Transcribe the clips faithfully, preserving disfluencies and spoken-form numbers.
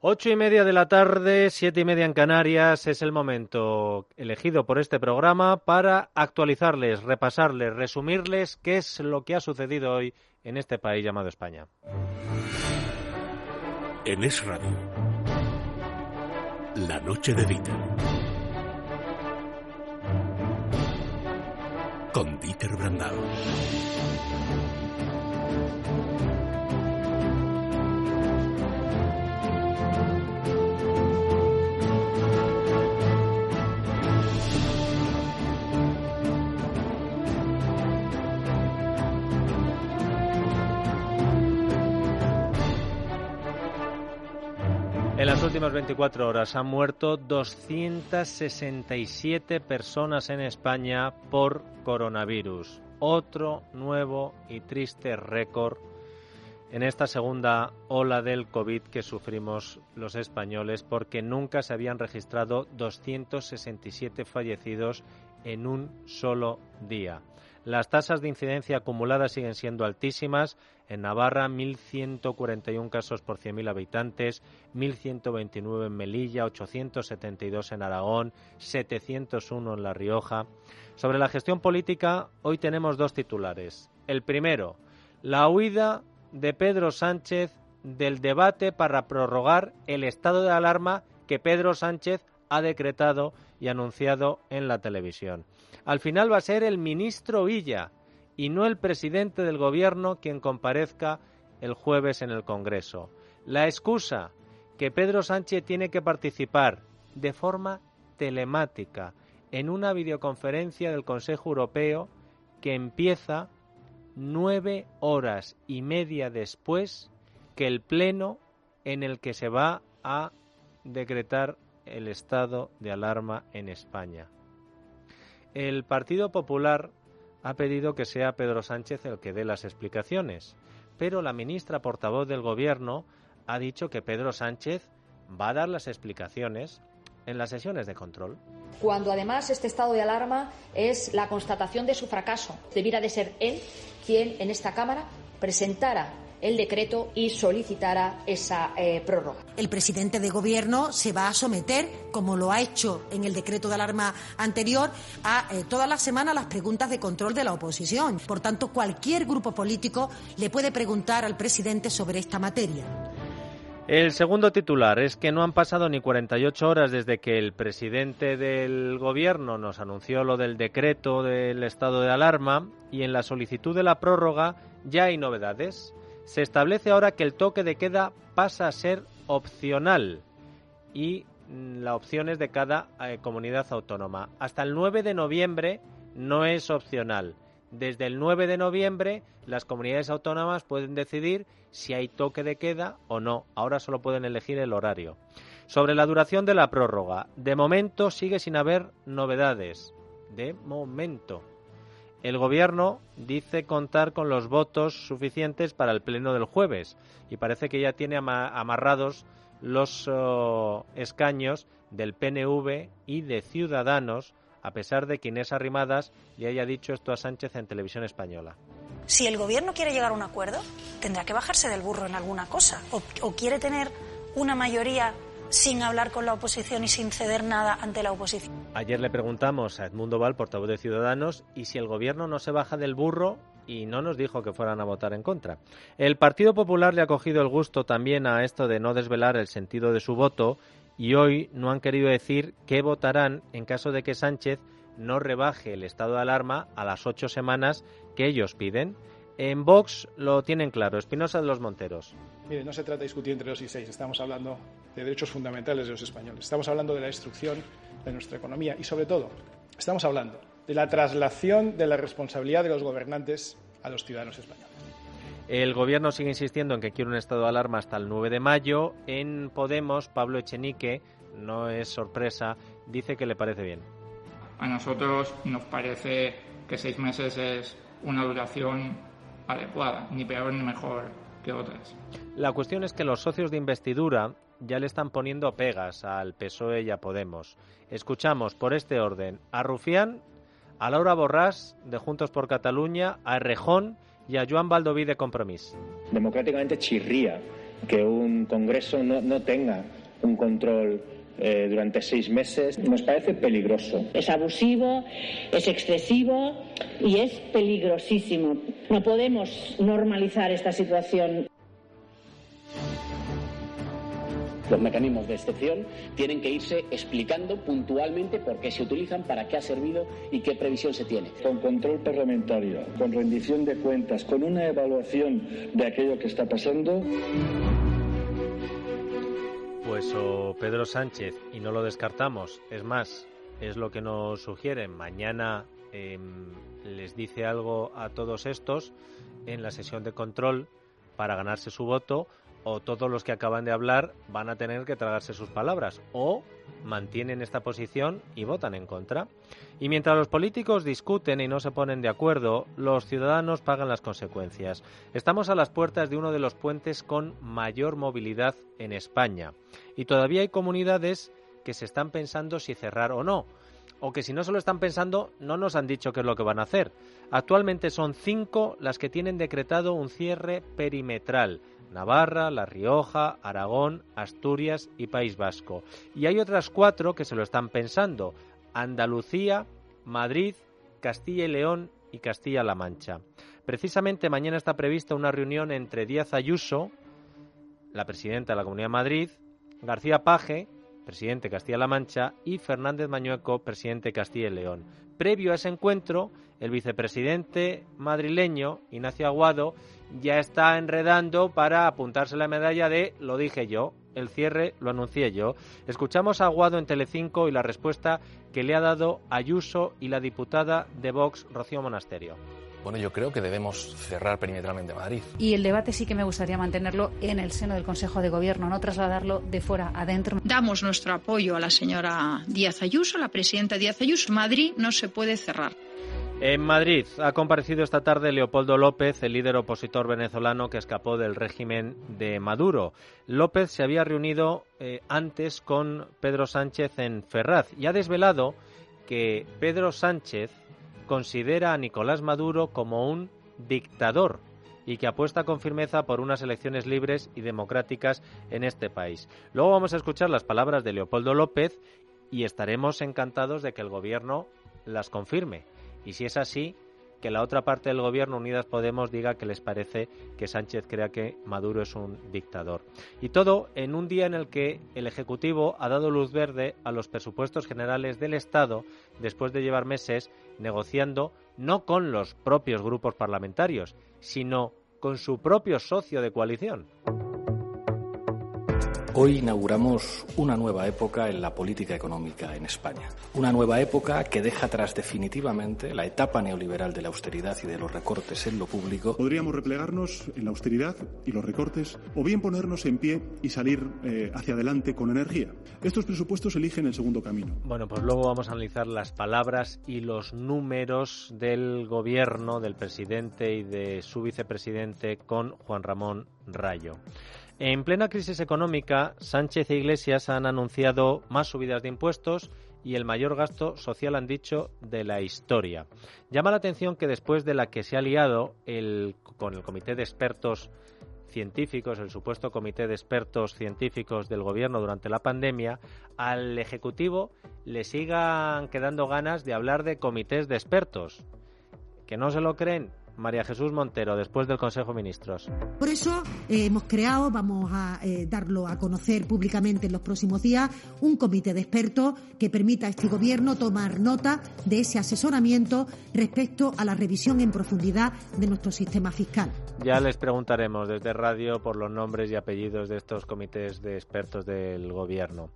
Ocho y media de la tarde, siete y media en Canarias, es el momento elegido por este programa para actualizarles, repasarles, resumirles qué es lo que ha sucedido hoy en este país llamado España. En Es Radio, la noche de Dieter. Con Dieter Brandao. En las últimas veinticuatro horas han muerto doscientas sesenta y siete personas en España por coronavirus. Otro nuevo y triste récord en esta segunda ola del COVID que sufrimos los españoles, porque nunca se habían registrado doscientos sesenta y siete fallecidos en un solo día. Las tasas de incidencia acumuladas siguen siendo altísimas. En Navarra, mil ciento cuarenta y uno casos por cien mil habitantes, mil ciento veintinueve en Melilla, ochocientos setenta y dos en Aragón, setecientos uno en La Rioja. Sobre la gestión política, hoy tenemos dos titulares. El primero, la huida de Pedro Sánchez del debate para prorrogar el estado de alarma que Pedro Sánchez ha decretado y anunciado en la televisión. Al final va a ser el ministro Illa y no el presidente del gobierno quien comparezca el jueves en el Congreso. La excusa, que Pedro Sánchez tiene que participar de forma telemática en una videoconferencia del Consejo Europeo que empieza nueve horas y media después que el pleno en el que se va a decretar el estado de alarma en España. El Partido Popular ha pedido que sea Pedro Sánchez el que dé las explicaciones, pero la ministra portavoz del Gobierno ha dicho que Pedro Sánchez va a dar las explicaciones en las sesiones de control. Cuando además este estado de alarma es la constatación de su fracaso, debiera de ser él quien en esta Cámara presentara el decreto y solicitara esa eh, prórroga. El presidente de Gobierno se va a someter, como lo ha hecho en el decreto de alarma anterior, a eh, todas las semanas las preguntas de control de la oposición. Por tanto, cualquier grupo político le puede preguntar al presidente sobre esta materia. El segundo titular es que no han pasado ni cuarenta y ocho horas desde que el presidente del Gobierno nos anunció lo del decreto del estado de alarma y en la solicitud de la prórroga ya hay novedades. Se establece ahora que el toque de queda pasa a ser opcional y la opción es de cada eh, comunidad autónoma. Hasta el nueve de noviembre no es opcional. Desde el nueve de noviembre las comunidades autónomas pueden decidir si hay toque de queda o no. Ahora solo pueden elegir el horario. Sobre la duración de la prórroga, de momento sigue sin haber novedades. De momento. El Gobierno dice contar con los votos suficientes para el pleno del jueves y parece que ya tiene amarrados los oh, escaños del P N V y de Ciudadanos, a pesar de que Inés Arrimadas le haya dicho esto a Sánchez en Televisión Española. Si el Gobierno quiere llegar a un acuerdo, tendrá que bajarse del burro en alguna cosa. O, o quiere tener una mayoría sin hablar con la oposición y sin ceder nada ante la oposición. Ayer le preguntamos a Edmundo Val, portavoz de Ciudadanos, y si el Gobierno no se baja del burro, y no nos dijo que fueran a votar en contra. El Partido Popular le ha cogido el gusto también a esto de no desvelar el sentido de su voto, y hoy no han querido decir qué votarán en caso de que Sánchez no rebaje el estado de alarma a las ocho semanas que ellos piden. En Vox lo tienen claro. Espinosa de los Monteros. Mire, no se trata de discutir entre dos y seis. Estamos hablando de derechos fundamentales de los españoles. Estamos hablando de la destrucción de nuestra economía y, sobre todo, estamos hablando de la traslación de la responsabilidad de los gobernantes a los ciudadanos españoles. El Gobierno sigue insistiendo en que quiere un estado de alarma hasta el nueve de mayo. En Podemos, Pablo Echenique, no es sorpresa, dice que le parece bien. A nosotros nos parece que seis meses es una duración adecuada, ni peor ni mejor que otras. La cuestión es que los socios de investidura ya le están poniendo pegas al P S O E y a Podemos. Escuchamos por este orden a Rufián, a Laura Borràs de Juntos por Cataluña, a Errejón y a Joan Baldoví de Compromís. Democráticamente chirría que un Congreso no, no tenga un control eh, durante seis meses. Nos parece peligroso. Es abusivo, es excesivo y es peligrosísimo. No podemos normalizar esta situación. Los mecanismos de excepción tienen que irse explicando puntualmente por qué se utilizan, para qué ha servido y qué previsión se tiene. Con control parlamentario, con rendición de cuentas, con una evaluación de aquello que está pasando. Pues o Pedro Sánchez, y no lo descartamos, es más, es lo que nos sugieren, mañana eh, les dice algo a todos estos en la sesión de control para ganarse su voto, o todos los que acaban de hablar van a tener que tragarse sus palabras, o mantienen esta posición y votan en contra. Y mientras los políticos discuten y no se ponen de acuerdo, los ciudadanos pagan las consecuencias. Estamos a las puertas de uno de los puentes con mayor movilidad en España, y todavía hay comunidades que se están pensando si cerrar o no, o que si no se lo están pensando no nos han dicho qué es lo que van a hacer. Actualmente son cinco las que tienen decretado un cierre perimetral: Navarra, La Rioja, Aragón, Asturias y País Vasco. Y hay otras cuatro que se lo están pensando: Andalucía, Madrid, Castilla y León y Castilla-La Mancha. Precisamente mañana está prevista una reunión entre Díaz Ayuso, la presidenta de la Comunidad de Madrid, García Paje, presidente de Castilla-La Mancha, y Fernández Mañueco, presidente de Castilla y León. Previo a ese encuentro, el vicepresidente madrileño, Ignacio Aguado, ya está enredando para apuntarse la medalla de "lo dije yo, el cierre lo anuncié yo". Escuchamos a Aguado en Telecinco y la respuesta que le ha dado Ayuso y la diputada de Vox, Rocío Monasterio. Bueno, yo creo que debemos cerrar perimetralmente Madrid. Y el debate sí que me gustaría mantenerlo en el seno del Consejo de Gobierno, no trasladarlo de fuera adentro. Damos nuestro apoyo a la señora Díaz Ayuso, la presidenta Díaz Ayuso. Madrid no se puede cerrar. En Madrid ha comparecido esta tarde Leopoldo López, el líder opositor venezolano que escapó del régimen de Maduro. López se había reunido eh, antes con Pedro Sánchez en Ferraz y ha desvelado que Pedro Sánchez considera a Nicolás Maduro como un dictador y que apuesta con firmeza por unas elecciones libres y democráticas en este país. Luego vamos a escuchar las palabras de Leopoldo López y estaremos encantados de que el Gobierno las confirme. Y si es así, que la otra parte del Gobierno, Unidas Podemos, diga que les parece que Sánchez crea que Maduro es un dictador. Y todo en un día en el que el Ejecutivo ha dado luz verde a los presupuestos generales del Estado después de llevar meses negociando no con los propios grupos parlamentarios, sino con su propio socio de coalición. Hoy inauguramos una nueva época en la política económica en España. Una nueva época que deja atrás definitivamente la etapa neoliberal de la austeridad y de los recortes en lo público. Podríamos replegarnos en la austeridad y los recortes, o bien ponernos en pie y salir eh, hacia adelante con energía. Estos presupuestos eligen el segundo camino. Bueno, pues luego vamos a analizar las palabras y los números del Gobierno, del presidente y de su vicepresidente con Juan Ramón Rayo. En plena crisis económica, Sánchez e Iglesias han anunciado más subidas de impuestos y el mayor gasto social, han dicho, de la historia. Llama la atención que después de la que se ha liado el, con el comité de expertos científicos, el supuesto comité de expertos científicos del Gobierno durante la pandemia, al Ejecutivo le sigan quedando ganas de hablar de comités de expertos. ¿Que no se lo creen? María Jesús Montero, después del Consejo de Ministros. Por eso eh, hemos creado, vamos a eh, darlo a conocer públicamente en los próximos días, un comité de expertos que permita a este Gobierno tomar nota de ese asesoramiento respecto a la revisión en profundidad de nuestro sistema fiscal. Ya les preguntaremos desde radio por los nombres y apellidos de estos comités de expertos del Gobierno.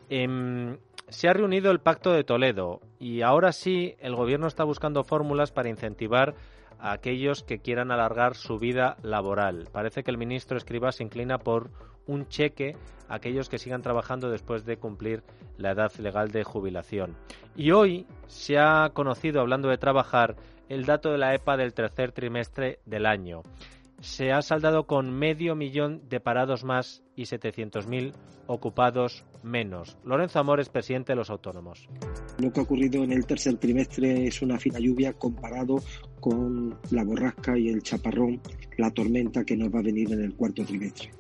Eh, se ha reunido el Pacto de Toledo y ahora sí el Gobierno está buscando fórmulas para incentivar a aquellos que quieran alargar su vida laboral. Parece que el ministro Escrivá se inclina por un cheque a aquellos que sigan trabajando después de cumplir la edad legal de jubilación. Y hoy se ha conocido, hablando de trabajar, el dato de la E P A del tercer trimestre del año. Se ha saldado con medio millón de parados más y setecientos mil ocupados menos. Lorenzo Amores, presidente de los autónomos. Lo que ha ocurrido en el tercer trimestre es una fina lluvia comparado con la borrasca y el chaparrón, la tormenta que nos va a venir en el cuarto trimestre.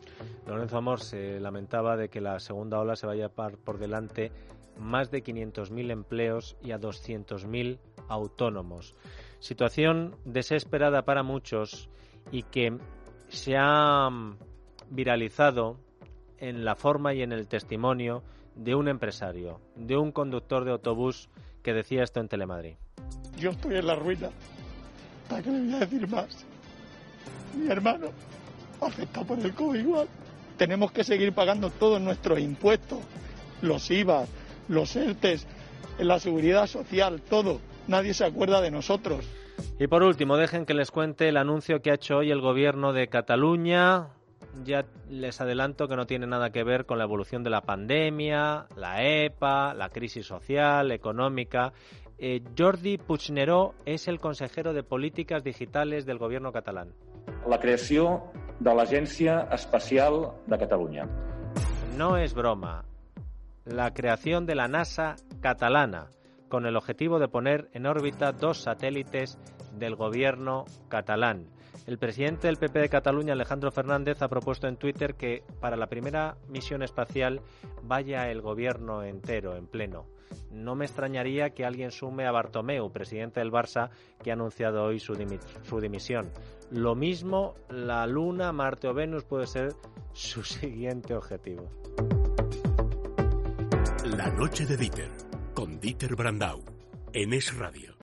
Lorenzo Amor se lamentaba de que la segunda ola se vaya a llevar por delante más de quinientos mil empleos y a doscientos mil autónomos. Situación desesperada para muchos y que se ha viralizado en la forma y en el testimonio de un empresario, de un conductor de autobús que decía esto en Telemadrid. Yo estoy en la ruina. ¿Para qué le voy a decir más? Mi hermano afectado por el COVID igual. Tenemos que seguir pagando todos nuestros impuestos, los I V A, los ERTES, la seguridad social, todo. Nadie se acuerda de nosotros. Y por último, dejen que les cuente el anuncio que ha hecho hoy el gobierno de Cataluña. Ya les adelanto que no tiene nada que ver con la evolución de la pandemia, la E P A, la crisis social, económica. Eh, Jordi Puigneró es el consejero de Políticas Digitales del gobierno catalán. La creació de l'Agència Espacial de Catalunya. No es broma. La creación de la NASA catalana, con el objetivo de poner en órbita dos satélites del gobierno catalán. El presidente del P P de Cataluña, Alejandro Fernández, ha propuesto en Twitter que para la primera misión espacial vaya el gobierno entero, en pleno. No me extrañaría que alguien sume a Bartomeu, presidente del Barça, que ha anunciado hoy su, dimi- su dimisión. Lo mismo, la Luna, Marte o Venus puede ser su siguiente objetivo. La noche de Dieter, con Dieter Brandau, en Es Radio.